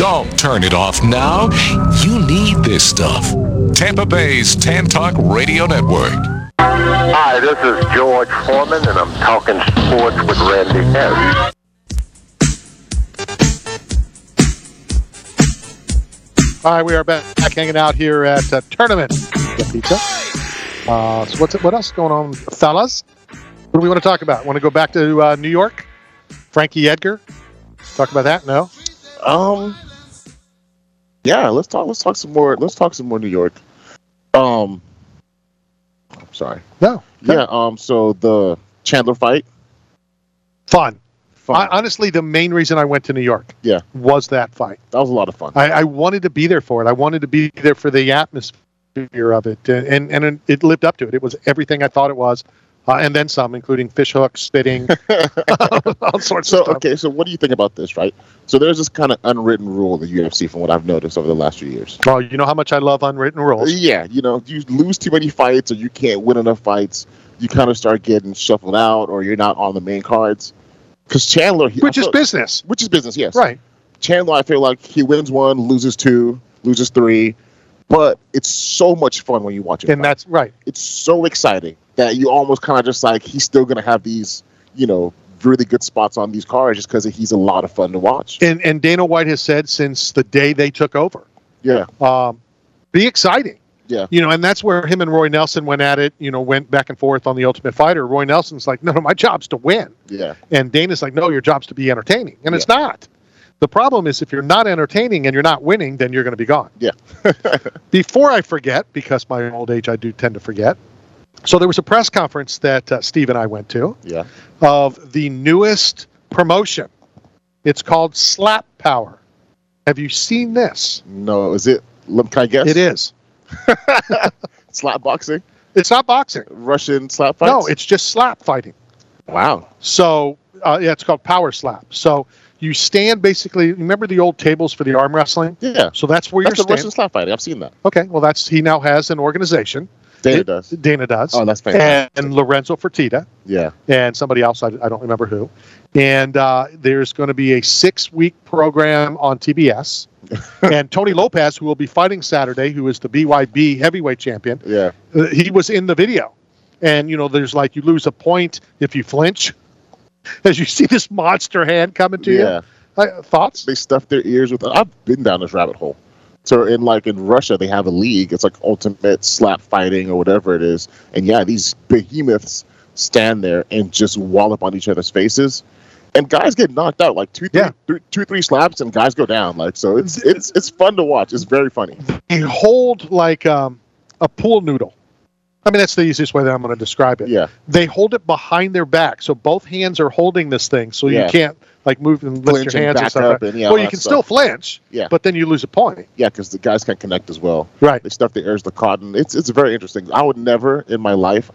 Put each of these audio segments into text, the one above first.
Don't turn it off now. You need this stuff. Tampa Bay's Tan Talk Radio Network. Hi, this is George Foreman, and I'm talking sports with Randy Harris. All right, we are back hanging out here at Tournament Get Pizza. So what else is going on, fellas? What do we want to talk about? Want to go back to New York? Frankie Edgar? Talk about that? No? Yeah, let's talk some more. Let's talk some more New York. I'm sorry. No. Yeah. So the Chandler fight. Fun. Honestly, the main reason I went to New York was that fight. That was a lot of fun. I wanted to be there for it. I wanted to be there for the atmosphere of it, and it lived up to it. It was everything I thought it was, and then some, including fish hooks, spitting, all sorts of stuff. Okay, so what do you think about this, right? So there's this kind of unwritten rule in the UFC from what I've noticed over the last few years. Well, you know how much I love unwritten rules. Yeah, you lose too many fights or you can't win enough fights, you kind of start getting shuffled out or you're not on the main cards. Because Chandler... Which is business, yes. Right. Chandler, I feel like he wins one, loses two, loses three, but it's so much fun when you watch it. And that's right. It's so exciting that you almost kind of just like, he's still going to have these, really good spots on these cards just because he's a lot of fun to watch. And Dana White has said since the day they took over, be exciting. Yeah. And that's where him and Roy Nelson went at it, went back and forth on The Ultimate Fighter. Roy Nelson's like, no, my job's to win. Yeah. And Dana's like, no, your job's to be entertaining. And it's not. The problem is if you're not entertaining and you're not winning, then you're going to be gone. Yeah. Before I forget, because my old age, I do tend to forget. So there was a press conference that Steve and I went to of the newest promotion. It's called Slap Power. Have you seen this? No. Is it? Can I guess? It is. Slap boxing? It's not boxing. Russian slap fights? No, it's just slap fighting. Wow. So, it's called Power Slap. So you stand basically, remember the old tables for the arm wrestling? Yeah. So that's where you're standing. Russian slap fighting. I've seen that. Okay, well, he now has an organization. Dana does. Oh, that's fantastic. And Lorenzo Fertitta. Yeah. And somebody else, I don't remember who. And there's going to be a 6-week program on TBS. And Tony Lopez, who will be fighting Saturday, who is the BYB heavyweight champion, he was in the video. And, there's like you lose a point if you flinch. As you see this monster hand coming to you. Thoughts? They stuff their ears with... I've been down this rabbit hole. So in Russia, they have a league. It's like ultimate slap fighting or whatever it is. And these behemoths stand there and just wallop on each other's faces. And guys get knocked out like two, three slaps, and guys go down. So it's fun to watch. It's very funny. They hold like a pool noodle. I mean, that's the easiest way that I'm going to describe it. Yeah. They hold it behind their back, so both hands are holding this thing, so you can't move and lift your hands and stuff. Well, you can still flinch, but then you lose a point. Yeah, because the guys can't connect as well. Right. They stuff their ears with cotton. It's very interesting. I would never in my life.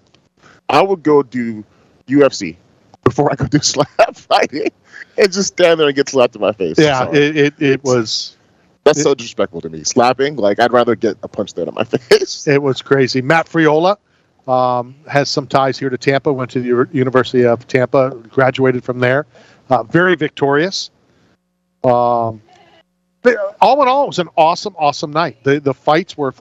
I would go do UFC before I go do slap fighting and just stand there and get slapped in my face. Yeah, it was. That's so disrespectful to me. Slapping, I'd rather get a punch thrown in my face. It was crazy. Matt Friola has some ties here to Tampa, went to the University of Tampa, graduated from there. Very victorious. All in all, it was an awesome night. The fights were...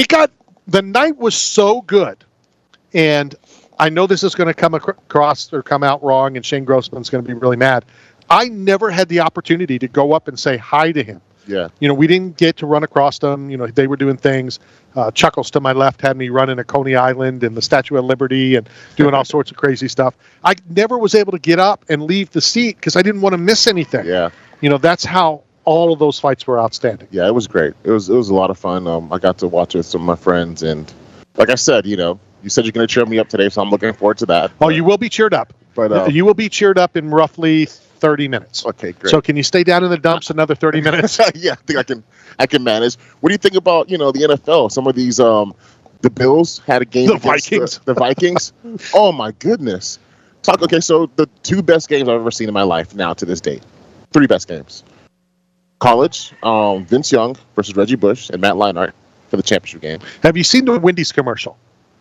The night was so good, and I know this is going to come across or come out wrong, and Shane Grossman's going to be really mad. I never had the opportunity to go up and say hi to him. Yeah. We didn't get to run across them. They were doing things. Chuckles to my left had me running a Coney Island and the Statue of Liberty and doing all sorts of crazy stuff. I never was able to get up and leave the seat because I didn't want to miss anything. Yeah. That's how all of those fights were outstanding. Yeah, it was great. It was a lot of fun. I got to watch it with some of my friends, and like I said, you said you're going to cheer me up today, so I'm looking forward to that. Oh, you will be cheered up. But you will be cheered up in roughly 30 minutes. Okay, great. So can you stay down in the dumps another 30 minutes? Yeah, I think I can manage. What do you think about, the NFL? Some of these the Bills had a game against the Vikings. Oh my goodness. Okay, so the 2 best games I've ever seen in my life now to this date. 3 best games. College, Vince Young versus Reggie Bush and Matt Leinart for the championship game. Have you seen the Wendy's commercial?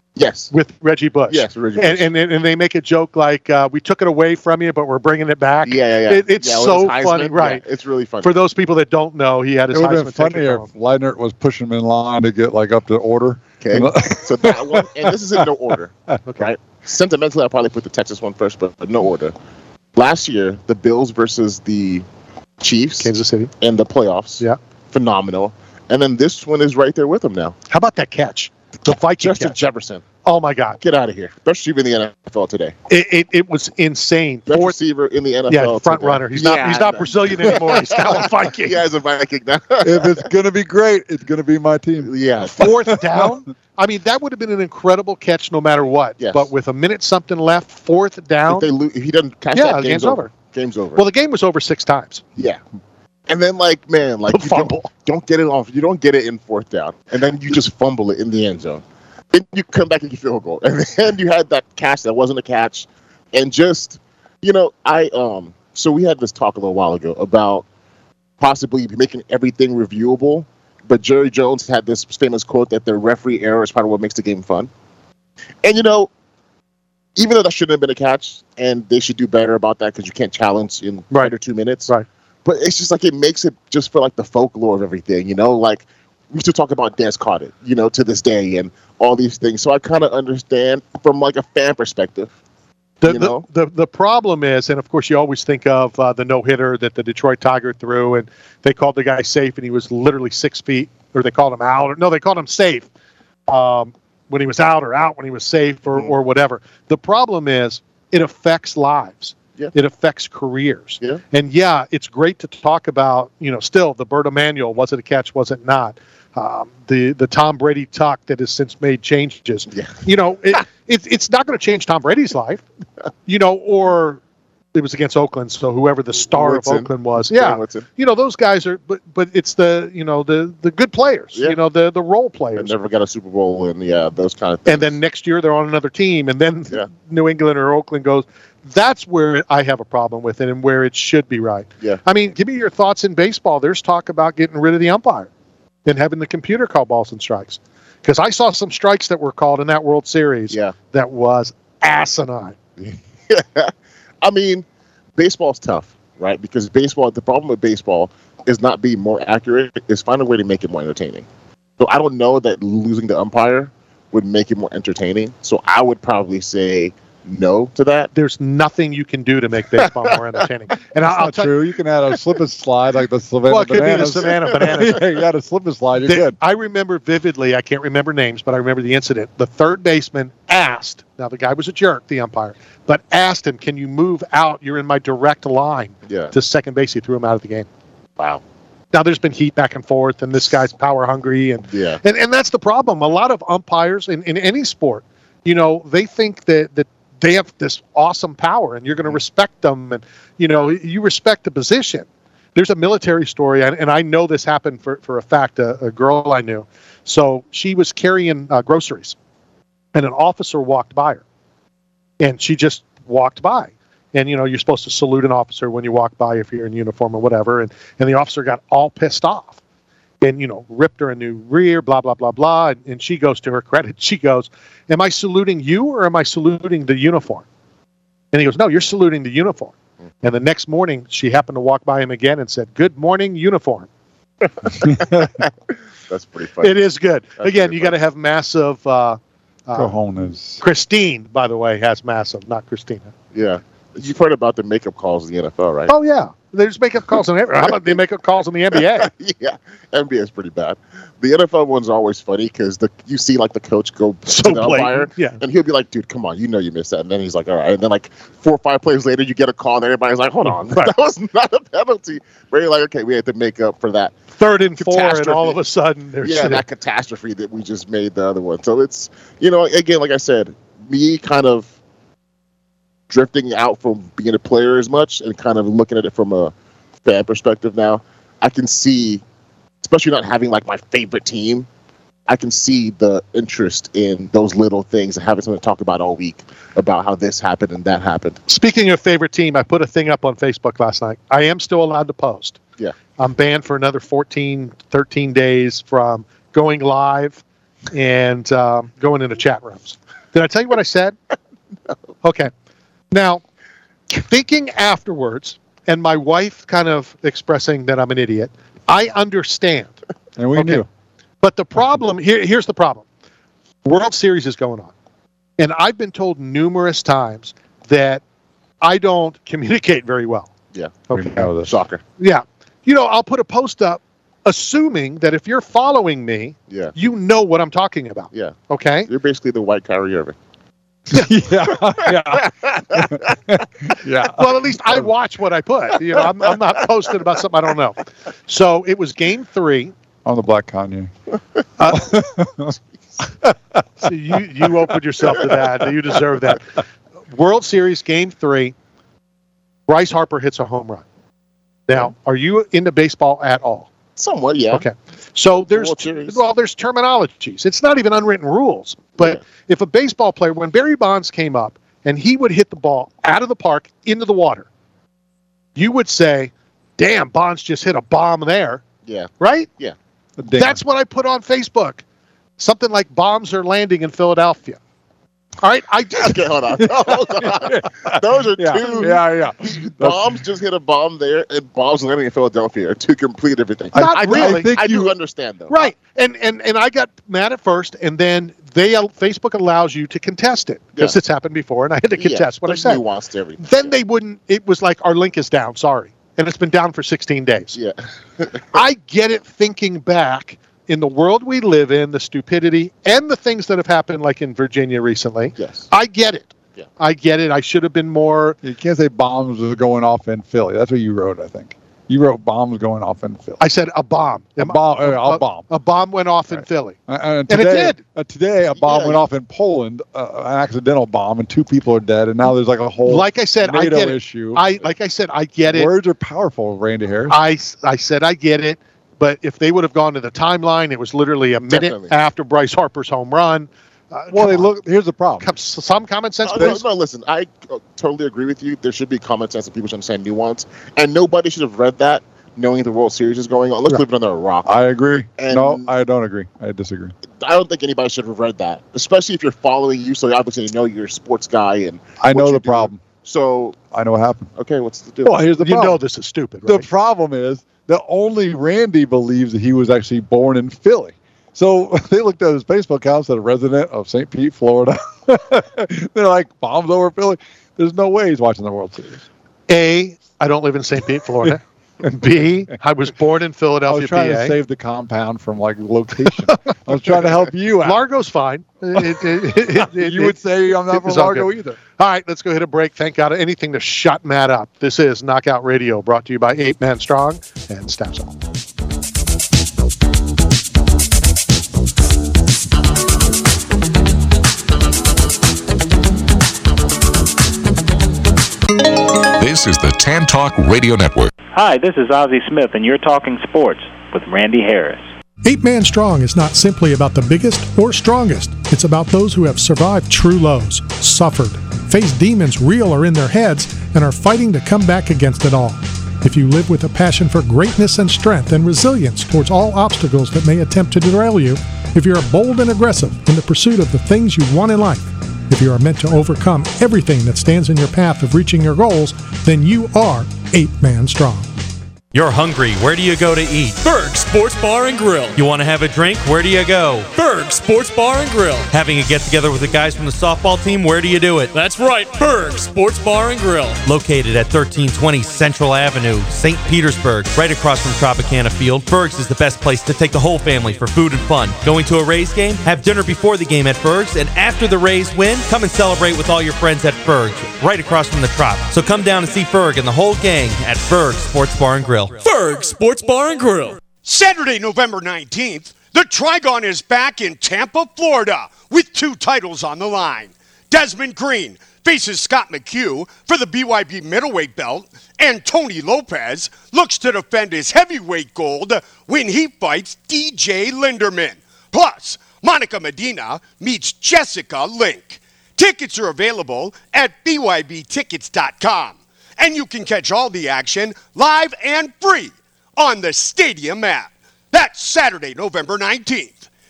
Yes. with Reggie Bush. Yes, Reggie Bush. And they make a joke like, we took it away from you, but we're bringing it back. Yeah. It's with so his Heisman, funny, right? Yeah, it's really funny. For those people that don't know, he had his It would Heisman have been funny ticket if on. Leitner was pushing him in line to get like up to order. Okay. So that one, and this is in no order. Okay. Right? Sentimentally, I'll probably put the Texas one first, but no order. Last year, the Bills versus the Chiefs Kansas City. in the playoffs. Yeah. Phenomenal. And then this one is right there with them now. How about that catch? The Viking Justin catch. Jefferson. Oh, my God. Get out of here. Best receiver in the NFL today. It was insane. Best Fourth, receiver in the NFL yeah, front today. runner. He's not Brazilian anymore. He's now a Viking. Yeah, he's a Viking now. If it's gonna be great, it's gonna be my team. Yeah. Fourth down. I mean, that would have been an incredible catch no matter what. Yes. But with a minute something left, fourth down. If he doesn't catch Yeah, that, game's over. Game's over. Well, the game was over 6 times. yeah. And then, like, man, like, The you fumble. don't get it off. You don't get it in fourth down. And then you just fumble it in the end zone. Then you come back and you field goal. And then you had that catch that wasn't a catch. And just, so we had this talk a little while ago about possibly making everything reviewable. But Jerry Jones had this famous quote that the referee error is part of what makes the game fun. And, even though that shouldn't have been a catch, and they should do better about that because you can't challenge in under 2 minutes. Right. But it's just like it makes it just for like the folklore of everything, like we still talk about Des Caught It, to this day and all these things. So I kind of understand from like a fan perspective. The problem is, and of course you always think of the no-hitter that the Detroit Tiger threw, and they called the guy safe, and he was literally 6 feet, or they called him out, or no, they called him safe when he was out, or out when he was safe, or whatever. The problem is it affects lives. Yeah. It affects careers. Yeah. And it's great to talk about, still the Bert Emanuel, was it a catch, was it not? The Tom Brady talk that has since made changes. Yeah. It's not going to change Tom Brady's life, or it was against Oakland, so whoever the star Woodson. of Oakland was. Yeah, Yeah. Woodson. Those guys are, but it's the good players, Yeah. the role I players. never got a Super Bowl and those kind of things. And then next year they're on another team, and then Yeah. New England or Oakland goes. That's where I have a problem with it, and where it should be right. Yeah. I mean, give me your thoughts in baseball. There's talk about getting rid of the umpire and having the computer call balls and strikes, because I saw some strikes that were called in that World Series. Yeah. That was asinine. I mean, baseball's tough, right? Because the problem with baseball is not being more accurate, is find a way to make it more entertaining. So I don't know that losing the umpire would make it more entertaining. So I would probably say no to that. There's nothing you can do to make baseball more entertaining. And I'll Not tell true. You can add a slip and slide like the Savannah Well, it could be the Bananas. Savannah Bananas. Yeah, you got a slip and slide. You're good. I remember vividly, I can't remember names, but I remember the incident. The third baseman asked, now the guy was a jerk, the umpire, but asked him, can you move out? You're in my direct line Yeah. to second base. He threw him out of the game. Wow. Now there's been heat back and forth, and this guy's power hungry, and Yeah. and that's the problem. A lot of umpires in any sport, they think that they have this awesome power, and you're going to respect them, and you respect the position. There's a military story, and I know this happened for a fact. A girl I knew, so she was carrying groceries, and an officer walked by her, and she just walked by. And, you're supposed to salute an officer when you walk by if you're in uniform or whatever. And the officer got all pissed off and, ripped her a new rear, blah, blah, blah, blah. And she goes, to her credit, she goes, am I saluting you or am I saluting the uniform? And he goes, no, you're saluting the uniform. And the next morning, she happened to walk by him again and said, good morning, uniform. That's pretty funny. It is good. That's Again, pretty you got to have massive. Cojones. Christine, by the way, has massive, not Christina. Yeah. You've heard about the makeup calls in the NFL, right? Oh, yeah. There's makeup calls in the How about the makeup calls in the NBA? Yeah, NBA is pretty bad. The NFL ones are always funny because you see like the coach go So to the umpire, blatant, yeah. and he'll be like, "Dude, come on, you missed that." And then he's like, "All right." And then like 4 or 5 plays later, you get a call, and everybody's like, "Hold on, Right. that was not a penalty." But you're like, "Okay, we had to make up for that." 3rd and 4, and Catastrophe. all of a sudden there's That catastrophe that we just made the other one. So it's again, like I said, me kind of drifting out from being a player as much and kind of looking at it from a fan perspective now. I can see, especially not having like my favorite team, I can see the interest in those little things and having something to talk about all week about how this happened and that happened. Speaking of favorite team, I put a thing up on Facebook last night. I am still allowed to post. Yeah. I'm banned for another 13 days from going live and going into chat rooms. Did I tell you what I said? No. Okay. Now, thinking afterwards, and my wife kind of expressing that I'm an idiot, I understand. And we knew. But the problem, here's the problem. World Series is going on. And I've been told numerous times that I don't communicate very well. Yeah. Okay. Shocker. Yeah. I'll put a post up assuming that if you're following me, you know what I'm talking about. Yeah. Okay? You're basically the white Kyrie Irving. Yeah. Well, at least I watch what I put. I'm not posting about something I don't know. So it was Game 3. On the Black Kanye. So you opened yourself to that. You deserve that. World Series Game 3. Bryce Harper hits a home run. Now, are you into baseball at all? Somewhat, yeah. Okay. So there's terminologies. It's not even unwritten rules. But if a baseball player, when Barry Bonds came up and he would hit the ball out of the park into the water, you would say, damn, Bonds just hit a bomb there. Yeah. Right? Yeah. That's what I put on Facebook. Something like bombs are landing in Philadelphia. All right, okay, hold on. Those are two. Yeah. Bombs just hit a bomb there, and bombs landing in Philadelphia are two complete different things. Not really. I do understand though. Right, and I got mad at first, and then Facebook allows you to contest it because it's happened before, and I had to contest what I said. Nuance to everything. Then they wouldn't. It was like our link is down. Sorry, and it's been down for 16 days. Yeah, I get it. Thinking back. In the world we live in, the stupidity and the things that have happened, like in Virginia recently, I get it. Yeah. I get it. I should have been more. You can't say bombs are going off in Philly. That's what you wrote, I think. You wrote bombs going off in Philly. I said a bomb. A bomb. A bomb went off in Philly. And it did. Today, a bomb went off in Poland, an accidental bomb, and 2 people are dead. And now there's like a whole like I said, NATO I get issue. I get it. Words are powerful, Randy Harris. I said I get it. But if they would have gone to the timeline, it was literally a minute after Bryce Harper's home run. Here's the problem. Some common sense. No, listen, I totally agree with you. There should be common sense and people should understand nuance. And nobody should have read that knowing the World Series is going on. Let's leave it under a rock. I agree. No, I don't agree. I disagree. I don't think anybody should have read that, especially if you're following you. So obviously you know you're a sports guy. And I know the problem. So I know what happened. Okay, what's the deal? Well, here's the problem. You know this is stupid, right? The problem is that only Randy believes that he was actually born in Philly. So they looked at his Facebook account, said a resident of St. Pete, Florida. They're like, bombs over Philly. There's no way he's watching the World Series. A, I don't live in St. Pete, Florida. And B, I was born in Philadelphia, I was trying to save the compound from location. I was trying to help you out. Largo's fine. You would say I'm not from Largo either. All right, let's go hit a break. Thank God. Anything to shut Matt up. This is Knockout Radio, brought to you by 8 Man Strong and Snapsol. This is the Tan Talk Radio Network. Hi, this is Ozzie Smith, and you're talking sports with Randy Harris. 8 Man Strong is not simply about the biggest or strongest. It's about those who have survived true lows, suffered, faced demons real or in their heads, and are fighting to come back against it all. If you live with a passion for greatness and strength and resilience towards all obstacles that may attempt to derail you, if you're bold and aggressive in the pursuit of the things you want in life, if you are meant to overcome everything that stands in your path of reaching your goals, then you are 8 Man Strong. You're hungry. Where do you go to eat? Berg Sports Bar and Grill. You want to have a drink? Where do you go? Berg Sports Bar and Grill. Having a get-together with the guys from the softball team? Where do you do it? That's right, Berg Sports Bar and Grill. Located at 1320 Central Avenue, St. Petersburg, right across from Tropicana Field. Berg's is the best place to take the whole family for food and fun. Going to a Rays game? Have dinner before the game at Berg's, and after the Rays win, come and celebrate with all your friends at Berg's, right across from the Trop. So come down and see Berg and the whole gang at Berg Sports Bar and Grill. Berg Sports Bar and Grill. Saturday, November 19th, the Trigon is back in Tampa, Florida, with 2 titles on the line. Desmond Green faces Scott McHugh for the BYB middleweight belt, and Tony Lopez looks to defend his heavyweight gold when he fights DJ Linderman. Plus, Monica Medina meets Jessica Link. Tickets are available at BYBtickets.com. And you can catch all the action live and free on the Stadium app. That's Saturday, November 19th.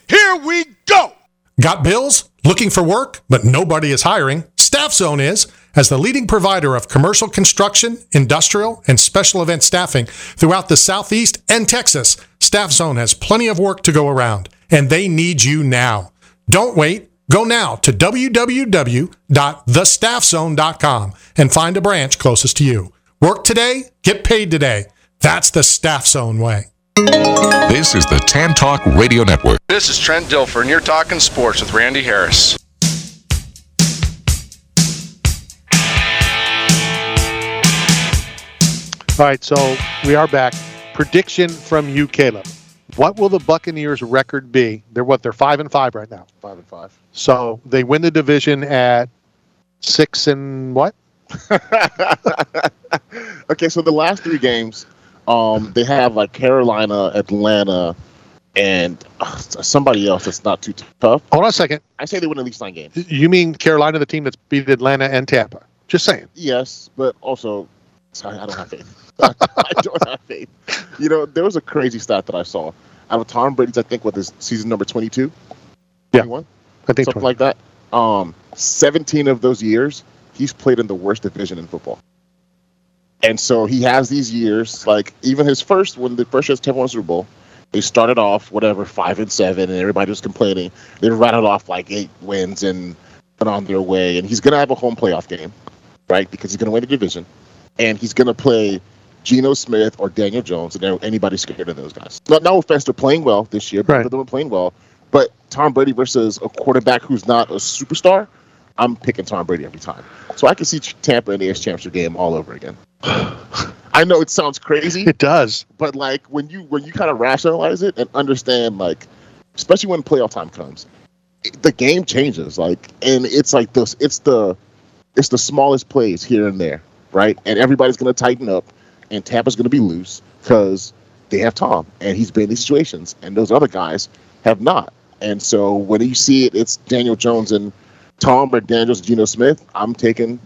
Here we go! Got bills? Looking for work, but nobody is hiring? Staff Zone is. As the leading provider of commercial construction, industrial, and special event staffing throughout the Southeast and Texas, Staff Zone has plenty of work to go around, and they need you now. Don't wait. Go now to www.thestaffzone.com and find a branch closest to you. Work today, get paid today. That's the Staff Zone way. This is the Tan Talk Radio Network. This is Trent Dilfer, and you're talking sports with Randy Harris. All right, so we are back. Prediction from you, Caleb. What will the Buccaneers' record be? They're 5-5 right now. 5-5. So they win the division at 6 and what? Okay, so the last 3 games, they have like Carolina, Atlanta, and somebody else that's not too tough. Hold on a second. I say they win at least 9 games. You mean Carolina, the team that's beat Atlanta and Tampa? Just saying. Yes, but also, sorry, I don't have faith. I don't have faith. You know, there was a crazy stat that I saw. Out of Tom Brady's, I think, what is season number 22? 21? I think something like that. 17 of those years, he's played in the worst division in football. And so he has these years, like even his first, when the first year Tampa won the Super Bowl, they started off, 5-7, and everybody was complaining. They rattled off like 8 wins and went on their way. And he's going to have a home playoff game, right? Because he's going to win the division. And he's going to play Geno Smith or Daniel Jones, and anybody's scared of those guys. No offense, they're playing well this year, but they're playing well. But Tom Brady versus a quarterback who's not a superstar, I'm picking Tom Brady every time. So I can see Tampa in the AFC Championship game all over again. I know it sounds crazy. It does. But like when you kind of rationalize it and understand, like, especially when playoff time comes, the game changes. Like, and it's like this. It's the smallest plays here and there, right? And everybody's going to tighten up, and Tampa's going to be loose because they have Tom, and he's been in these situations, and those other guys have not. And so when you see it, it's Daniel Jones and Tom, or Daniel Jones and Geno Smith. I'm taking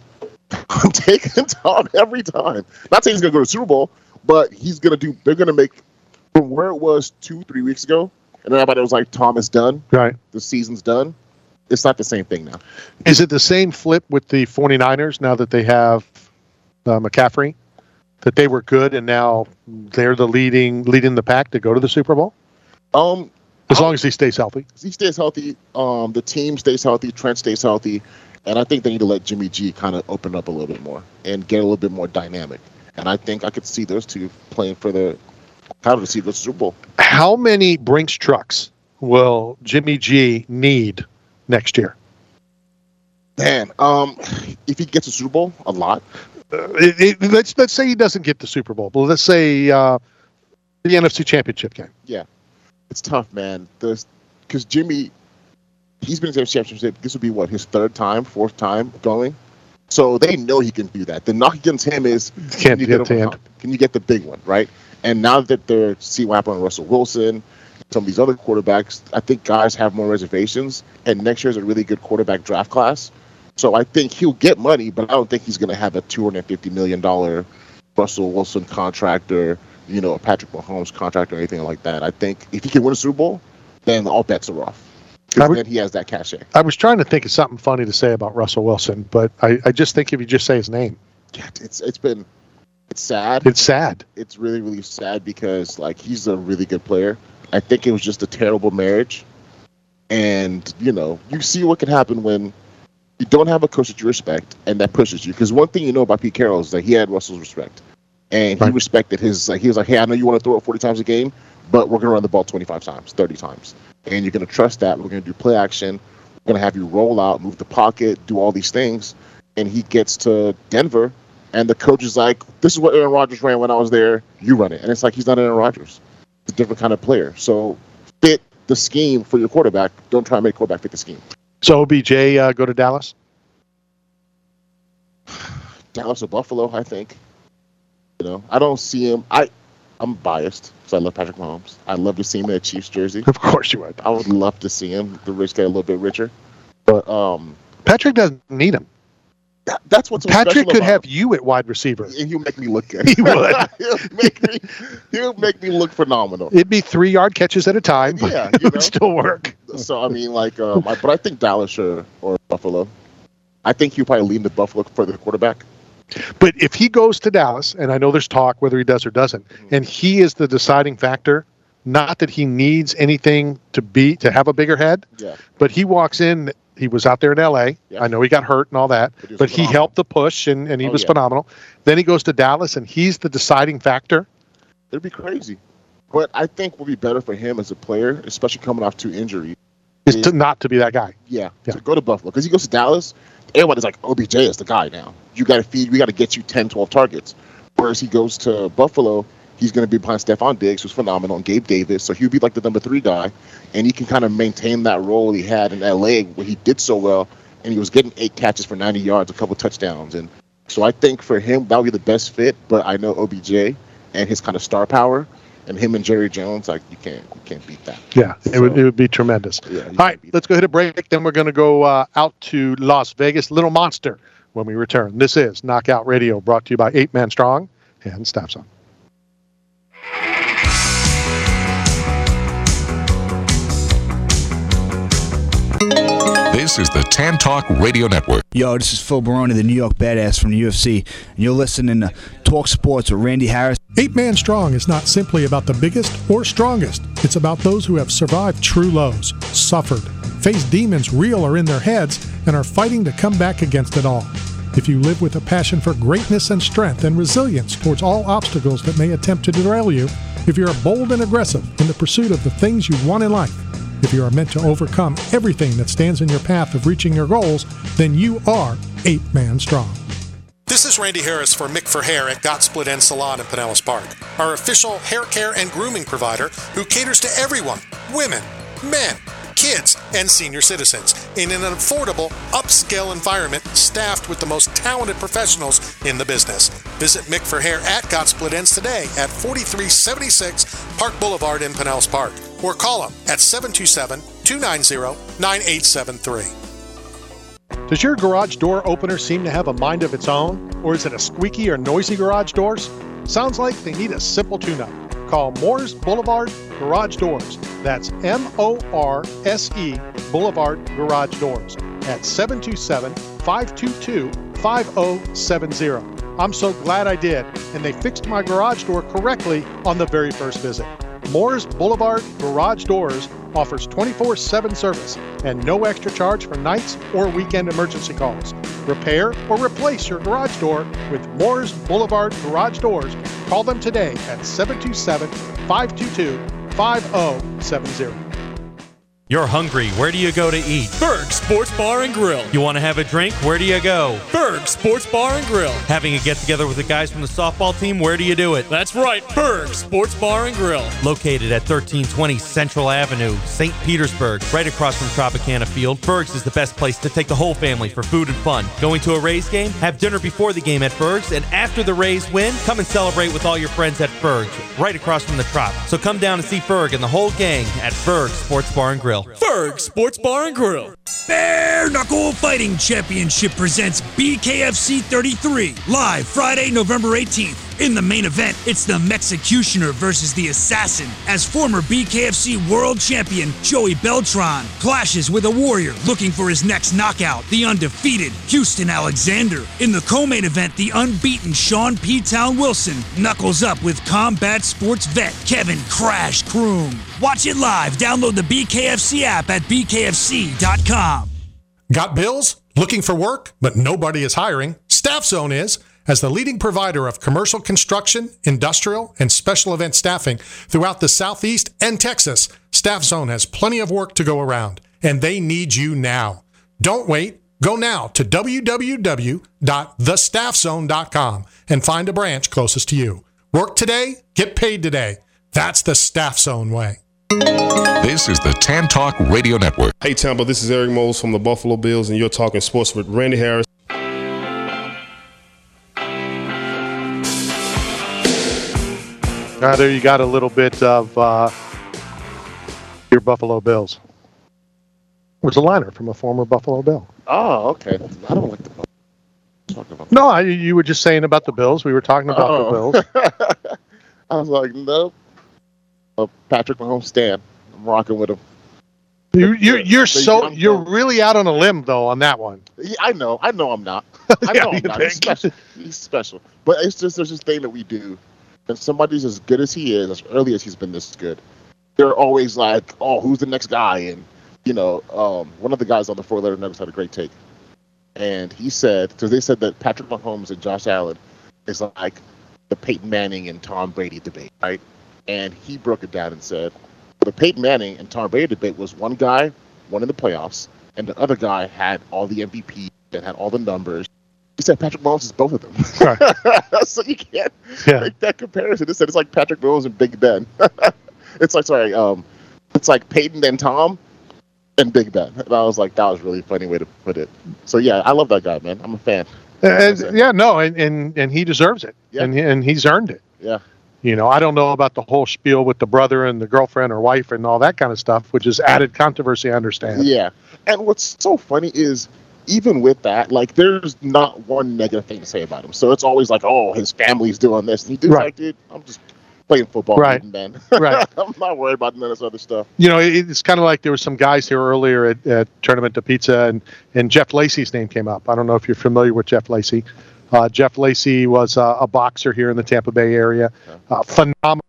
Tom every time. Not saying he's going to go to the Super Bowl, but they're going to make, from where it was 2-3 weeks ago, and everybody was like, Tom is done. Right. The season's done. It's not the same thing now. Is it the same flip with the 49ers now that they have McCaffrey? That they were good and now they're the leading the pack to go to the Super Bowl? As long as he stays healthy. He stays healthy. The team stays healthy. Trent stays healthy. And I think they need to let Jimmy G kind of open up a little bit more and get a little bit more dynamic. And I think I could see those two playing for the title to see the Super Bowl. How many Brinks trucks will Jimmy G need next year? Man, if he gets a Super Bowl, a lot. Let's say he doesn't get the Super Bowl, but let's say the NFC Championship game. Yeah, it's tough, man. Because Jimmy, he's been in the championship. This would be his 3rd time, 4th time going. So they know he can do that. The knock against him is can you get the big one, right? And now that they're see what happened with Russell Wilson, some of these other quarterbacks, I think guys have more reservations. And next year's a really good quarterback draft class. So I think he'll get money, but I don't think he's going to have a $250 million Russell Wilson contract or, a Patrick Mahomes contract or anything like that. I think if he can win a Super Bowl, then all bets are off. Because then he has that cachet. I was trying to think of something funny to say about Russell Wilson, but I just think if you just say his name. Yeah, it's sad. It's sad. It's really, really sad because, he's a really good player. I think it was just a terrible marriage. And, you see what can happen when you don't have a coach that you respect, and that pushes you. Because one thing you know about Pete Carroll is that he had Russell's respect. And he respected his, he was like, hey, I know you want to throw it 40 times a game, but we're going to run the ball 25 times, 30 times. And you're going to trust that. We're going to do play action. We're going to have you roll out, move the pocket, do all these things. And he gets to Denver, and the coach is like, this is what Aaron Rodgers ran when I was there. You run it. And it's like, he's not Aaron Rodgers. He's a different kind of player. So fit the scheme for your quarterback. Don't try to make quarterback fit the scheme. So OBJ go to Dallas? Dallas or Buffalo, I think. I don't see him. I'm biased because I love Patrick Mahomes. I'd love to see him in a Chiefs jersey. Of course you would. I would love to see him. The rich get a little bit richer. But Patrick doesn't need him. That's what's so Patrick special could about have him. you at wide receiver. And he'll make me look good. He would. he'll make me look phenomenal. It'd be 3-yard catches at a time, but Yeah, it would still work. So I mean, but I think Dallas or Buffalo. I think he'll probably lean to Buffalo for the quarterback. But if he goes to Dallas, and I know there's talk whether he does or doesn't, and he is the deciding factor, not that he needs anything to have a bigger head, but he walks in. He was out there in L.A. I know he got hurt and all that, but he helped the push, and he was phenomenal. Then he goes to Dallas, and he's the deciding factor. It'd be crazy. But I think what would be better for him as a player, especially coming off 2 injuries, is not to be that guy. Yeah, to go to Buffalo. Because he goes to Dallas, everybody's like, OBJ is the guy now. You got to we got to get you 10, 12 targets. Whereas he goes to Buffalo, he's going to be behind Stephon Diggs, who's phenomenal, and Gabe Davis. So he'll be like the number 3 guy. And he can kind of maintain that role he had in LA where he did so well. And he was getting 8 catches for 90 yards, a couple touchdowns. And so I think for him, that would be the best fit. But I know OBJ and his kind of star power, and him and Jerry Jones, like you can't beat that. Yeah, it would be tremendous. Yeah, all right, let's go hit a break. Then we're going to go out to Las Vegas, Little Monster, when we return. This is Knockout Radio, brought to you by 8 Man Strong and Staff Zone. This is the Tan Talk Radio Network. Yo, this is Phil Baroni, the New York Badass from the UFC, and you're listening to Talk Sports with Randy Harris. 8 Man Strong is not simply about the biggest or strongest. It's about those who have survived true lows, suffered, faced demons real or in their heads, and are fighting to come back against it all. If you live with a passion for greatness and strength and resilience towards all obstacles that may attempt to derail you, if you're bold and aggressive in the pursuit of the things you want in life, if you are meant to overcome everything that stands in your path of reaching your goals, then you are 8 Man Strong. This is Randy Harris for Mick for Hair at Got Split End Salon in Pinellas Park, our official hair care and grooming provider who caters to everyone, women, men, kids, and senior citizens in an affordable, upscale environment staffed with the most talented professionals in the business. Visit Mick for Hair at Got Split Ends today at 4376 Park Boulevard in Pinellas Park, or call them at 727-290-9873. Does your garage door opener seem to have a mind of its own? Or is it a squeaky or noisy garage doors? Sounds like they need a simple tune-up. Call Moores Boulevard Garage Doors. That's M-O-R-S-E Boulevard Garage Doors at 727-522-5070. I'm so glad I did, and they fixed my garage door correctly on the very first visit. Moores Boulevard Garage Doors offers 24/7 service and no extra charge for nights or weekend emergency calls. Repair or replace your garage door with Moores Boulevard Garage Doors. Call them today at 727-522-5070. You're hungry. Where do you go to eat? Berg Sports Bar and Grill. You want to have a drink? Where do you go? Berg Sports Bar and Grill. Having a get-together with the guys from the softball team? Where do you do it? That's right, Berg Sports Bar and Grill. Located at 1320 Central Avenue, St. Petersburg, right across from Tropicana Field, Berg's is the best place to take the whole family for food and fun. Going to a Rays game? Have dinner before the game at Berg's, and after the Rays win, come and celebrate with all your friends at Berg's, right across from the Trop. So come down and see Berg and the whole gang at Berg's Sports Bar and Grill. Berg Sports Bar and Grill. Bare Knuckle Fighting Championship presents BKFC 33, live Friday, November 18th. In the main event, it's the Mexicutioner versus the Assassin, as former BKFC World Champion Joey Beltran clashes with a warrior looking for his next knockout, the undefeated Houston Alexander. In the co-main event, the unbeaten Sean P. Town Wilson knuckles up with combat sports vet Kevin Crash Kroom. Watch it live. Download the BKFC app at bkfc.com. Got bills? Looking for work, but nobody is hiring? Staff Zone is. As the leading provider of commercial construction, industrial, and special event staffing throughout the Southeast and Texas, Staff Zone has plenty of work to go around, and they need you now. Don't wait. Go now to www.thestaffzone.com and find a branch closest to you. Work today, get paid today. That's the Staff Zone way. This is the Tan Talk Radio Network. Hey Tampa, this is Eric Moles from the Buffalo Bills, and you're talking sports with Randy Harris. There you got a little bit of your Buffalo Bills. It was a liner from a former Buffalo Bill. Oh, okay. I don't like the Buffalo. talking about? No, you were just saying about the Bills. We were talking about the Bills. I was like, nope. Patrick Mahomes stan. I'm rocking with him. You're really out on a limb though on that one. Yeah, I know I'm not. I know I'm not. He's special. But it's just there's this thing that we do. And somebody's as good as he is, as early as he's been this good, they're always like, oh, who's the next guy? And one of the guys on the 4-letter nuggets had a great take. And he said, because they said that Patrick Mahomes and Josh Allen is like the Peyton Manning and Tom Brady debate, right? And he broke it down and said, the Peyton Manning and Tom Brady debate was one guy won in the playoffs, and the other guy had all the MVP and had all the numbers. He said Patrick Mahomes is both of them. Right. So you can't make that comparison. He said it's like Patrick Mahomes and Big Ben. It's like Peyton and Tom and Big Ben. And I was like, that was a really funny way to put it. So yeah, I love that guy, man. I'm a fan. And he deserves it. Yeah. And he's earned it. Yeah. I don't know about the whole spiel with the brother and the girlfriend or wife and all that kind of stuff, which is added controversy, I understand. Yeah. And what's so funny is, even with that, like, there's not one negative thing to say about him. So it's always like, oh, his family's doing this. And he dude's like, dude, I'm just playing football, man. Right. I'm not worried about none of this other stuff. It's kind of like there were some guys here earlier at Tournament to Pizza, and Jeff Lacey's name came up. I don't know if you're familiar with Jeff Lacey. Jeff Lacey was a boxer here in the Tampa Bay area. Phenomenal.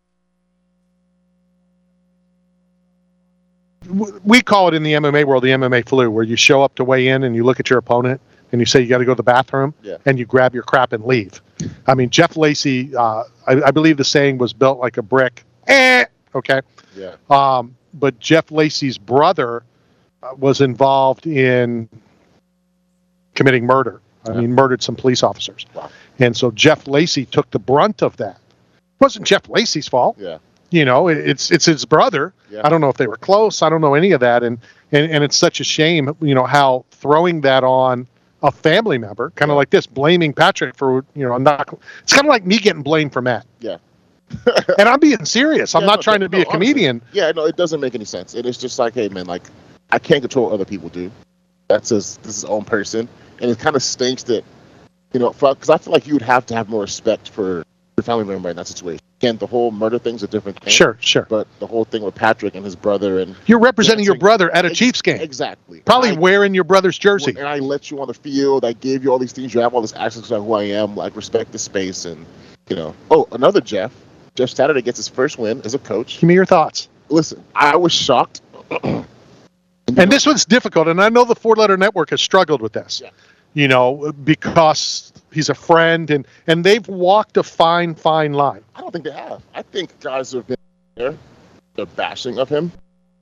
We call it in the MMA world the MMA flu, where you show up to weigh in and you look at your opponent and you say you got to go to the bathroom, and you grab your crap and leave. I mean, Jeff Lacey, I believe the saying was built like a brick. Okay. Yeah. But Jeff Lacey's brother was involved in committing murder. Murdered some police officers. Wow. And so Jeff Lacey took the brunt of that. It wasn't Jeff Lacey's fault. Yeah. It's his brother. Yeah. I don't know if they were close. I don't know any of that. And it's such a shame, how throwing that on a family member, kind of like this, blaming Patrick for, not. It's kind of like me getting blamed for Matt. Yeah. And I'm being serious. I'm not trying to be a comedian. Honestly, yeah, no, it doesn't make any sense. And it's just like, hey, man, like, I can't control what other people do. That's his own person. And it kind of stinks that, because I feel like you would have to have more respect for your family member in that situation. Again, the whole murder thing's a different thing. Sure. But the whole thing with Patrick and his brother, and you're representing your brother at a Chiefs game. Exactly. Probably wearing your brother's jersey. And I let you on the field. I gave you all these things. You have all this access to who I am. Like, respect the space. And, Oh, another Jeff. Jeff Saturday gets his first win as a coach. Give me your thoughts. Listen, I was shocked. And this one's difficult, and I know the 4-letter network has struggled with this. Yeah. Because he's a friend, and they've walked a fine line. I don't think they have. I think guys who have been there, they're bashing of him.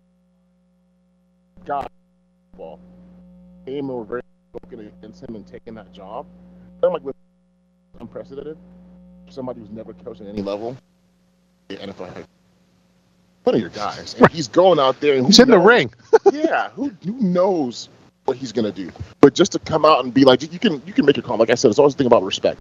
God, came and were very spoken against him and taking that job. I'm like, unprecedented. Somebody who's never coached at any level. The NFL. One of your guys, and he's going out there. And he's in the ring. Yeah, who knows what he's gonna do? But just to come out and be like, you can make your call. Like I said, it's always a thing about respect.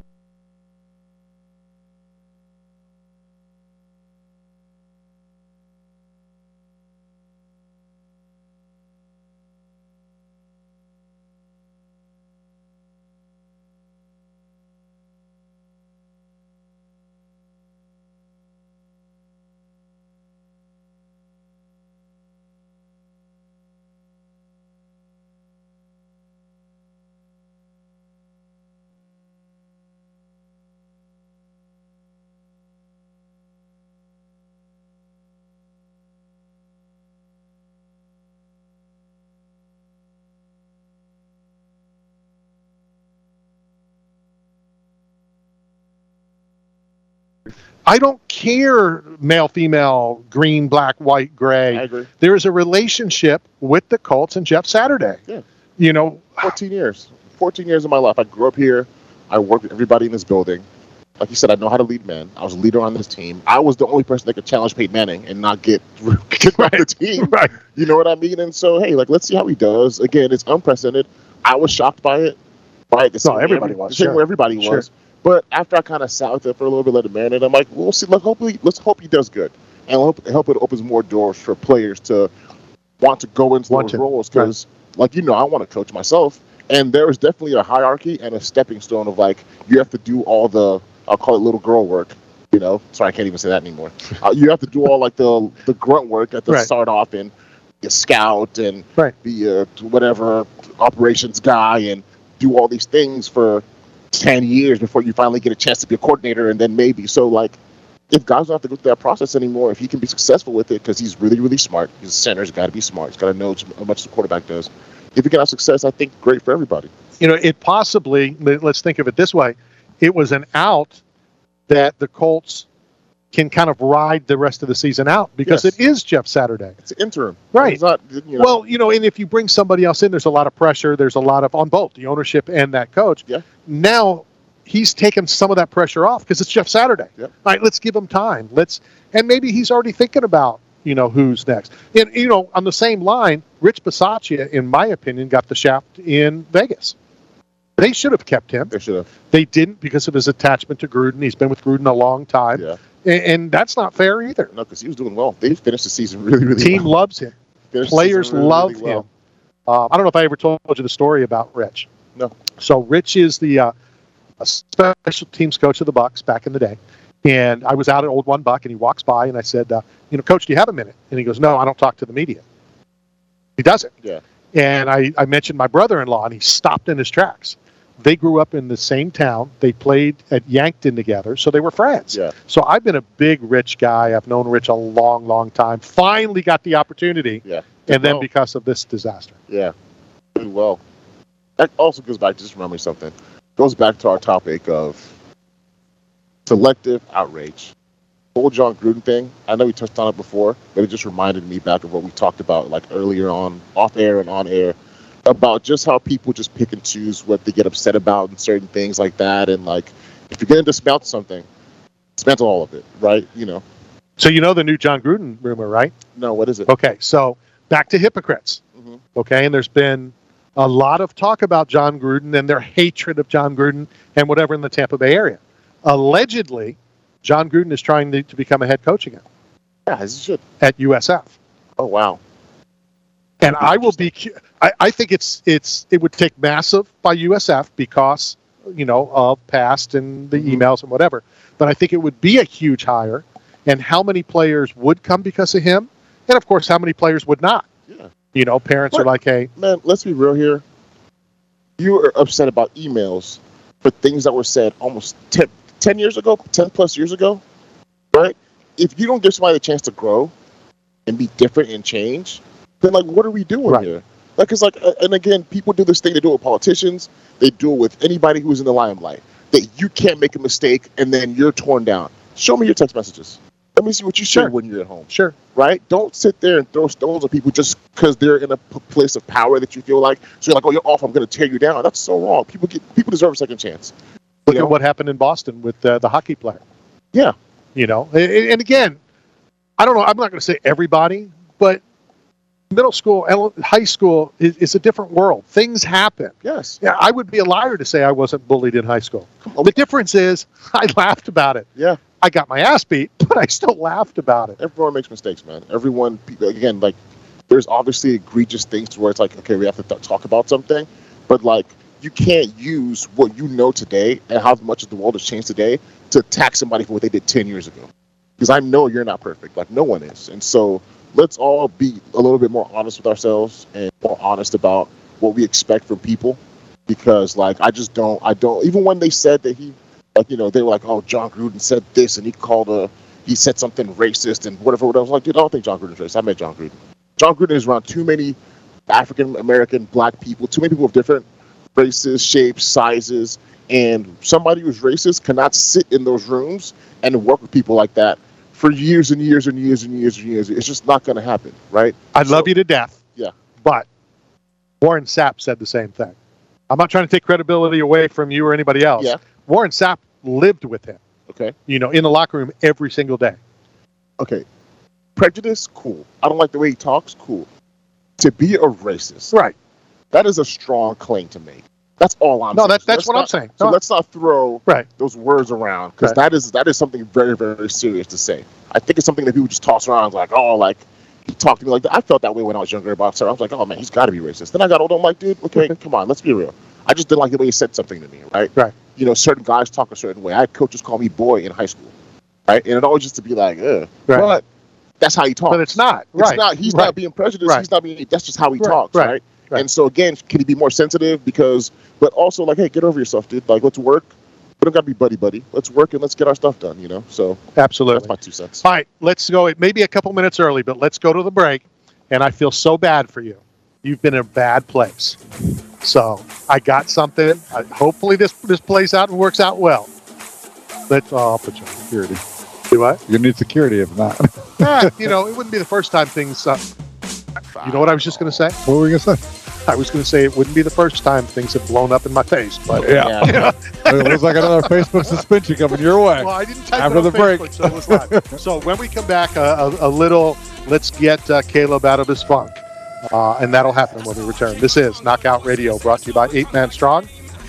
I don't care male, female, green, black, white, gray. I agree. There is a relationship with the Colts and Jeff Saturday. Yeah. 14 years. 14 years of my life. I grew up here. I worked with everybody in this building. Like you said, I know how to lead men. I was a leader on this team. I was the only person that could challenge Peyton Manning and not get kicked off the team. Right. You know what I mean? And so, hey, let's see how he does. Again, it's unprecedented. I was shocked by it. Right? Everybody was. The same way everybody was. But after I kind of sat with it for a little bit, let it marinate, I'm like, we'll see. Let's hope he does good. And hope it opens more doors for players to want to go into those roles. Because, I want to coach myself. And there was definitely a hierarchy and a stepping stone of like, you have to do all the, I'll call it little girl work, you know? Sorry, I can't even say that anymore. You have to do all like the grunt work at the start off and be a scout and be a whatever operations guy and do all these things for 10 years before you finally get a chance to be a coordinator, and then maybe. So like, if guys don't have to go through that process anymore, if he can be successful with it, because he's really, really smart. He's a center. He's got to be smart. He's got to know how much the quarterback does. If he can have success, I think great for everybody. You know, it possibly, let's think of it this way, it was an out that the Colts can kind of ride the rest of the season out because it is Jeff Saturday. It's interim. Right. It's not, Well, you know, and if you bring somebody else in, there's a lot of pressure. There's a lot of, on both the ownership and that coach. Yeah. Now he's taken some of that pressure off because it's Jeff Saturday. Yep. All right, let's give him time. And maybe he's already thinking about, you know, who's next. And, you know, on the same line, Rich Bisaccia, in my opinion, got the shaft in Vegas. They should have kept him. They should have. They didn't because of his attachment to Gruden. He's been with Gruden a long time. Yeah. And that's not fair either. No, because he was doing well. They finished the season really, really Team well. loves him. Players love him. I don't know if I ever told you the story about Rich. No. So Rich is the a special teams coach of the Bucs back in the day. And I was out at Old One Buck, and he walks by, and I said, you know, Coach, do you have a minute? And he goes, no, I don't talk to the media. He doesn't. Yeah. And I mentioned my brother-in-law, and he stopped in his tracks. They grew up in the same town. They played at Yankton together, so they were friends. Yeah. So I've been a big Rich guy. I've known Rich a long, long time. Finally got the opportunity. Yeah. And then because of this disaster. Yeah. Did well. That also goes back, just remember something. Goes back to our topic of selective outrage. The whole John Gruden thing, I know we touched on it before, but it just reminded me back of what we talked about like earlier on, off air and on air, about just how people just pick and choose what they get upset about and certain things like that. And like, if you're going to dismantle something, dismantle all of it, right? You know. So you know the new John Gruden rumor, right? No, what is it? Okay, so back to hypocrites. Mm-hmm. Okay, and there's been a lot of talk about John Gruden and their hatred of John Gruden and whatever in the Tampa Bay area. Allegedly, John Gruden is trying to become a head coach again. Yeah, as he should. At USF. Oh, wow. And I will be. I think it would take massive by USF because, you know, of past and the emails and whatever. But I think it would be a huge hire. And how many players would come because of him? And of course, how many players would not? Yeah. You know, parents are like, hey. Man, let's be real here. You are upset about emails for things that were said almost 10 years ago, 10 plus years ago, right? If you don't give somebody a chance to grow and be different and change, then like, what are we doing here? Like, it's like, and again, people do this thing. They do it with politicians. They do it with anybody who's in the limelight. That you can't make a mistake and then you're torn down. Show me your text messages. Let me see what you said when you're at home. Sure. Right? Don't sit there and throw stones at people just because they're in a place of power that you feel like. So you're like, oh, you're off. I'm going to tear you down. That's so wrong. People deserve a second chance. Look at what happened in Boston with the hockey player. Yeah. You know, and again, I don't know. I'm not going to say everybody, but middle school, high school is a different world. Things happen. Yes. Yeah, I would be a liar to say I wasn't bullied in high school. The difference is I laughed about it. Yeah. I got my ass beat, but I still laughed about it. Everyone makes mistakes, man. Everyone, again, like, there's obviously egregious things to where it's like, okay, we have to talk about something, but like, you can't use what you know today and how much of the world has changed today to attack somebody for what they did 10 years ago. Because I know you're not perfect. Like, no one is. And so let's all be a little bit more honest with ourselves and more honest about what we expect from people. Because, like, I don't, even when they said that he, like, you know, they were like, oh, John Gruden said this and he said something racist and whatever. I was like, dude, I don't think John Gruden's racist. I met John Gruden. John Gruden is around too many African American, black people, too many people of different races, shapes, sizes, and somebody who's racist cannot sit in those rooms and work with people like that for years and years and years and years and years. It's just not going to happen, right? I love you to death. Yeah. But Warren Sapp said the same thing. I'm not trying to take credibility away from you or anybody else. Yeah. Warren Sapp lived with him. Okay. You know, in the locker room every single day. Okay. Prejudice, cool. I don't like the way he talks, cool. To be a racist. Right. That is a strong claim to make. That's all I'm saying. No, that's what I'm saying. So let's not throw those words around, because that is something very, very serious to say. I think it's something that people just toss around like, oh, like, he talked to me like that. I felt that way when I was younger about Sarah. I was like, oh, man, he's got to be racist. Then I got older. I'm like, dude, okay, come on, let's be real. I just didn't like the way he said something to me, right? Right. You know, certain guys talk a certain way. I had coaches call me boy in high school, right? And it always used to be like, ugh. Right. But that's how he talks. But it's not. It's not. He's not being prejudiced. Right. He's not being. That's just how he talks, Right. right? And so again, can he be more sensitive? But also like, hey, get over yourself, dude. Like, let's work. We don't got to be buddy. Let's work and let's get our stuff done. You know. So absolutely, that's my 2 cents. All right, let's go. It may be a couple minutes early, but let's go to the break. And I feel so bad for you. You've been in a bad place. So I got something. Hopefully this plays out and works out well. I'll put you on security. Do what? You need security if not. You know, it wouldn't be the first time things. You know what I was just going to say? What were we going to say? I was going to say it wouldn't be the first time things have blown up in my face. But yeah. You know. It looks like another Facebook suspension coming your way. Well, I didn't type after it on the Facebook, break. so it was live. So when we come back, a little, let's get Caleb out of his funk. And that'll happen when we return. This is Knockout Radio, brought to you by 8 Man Strong.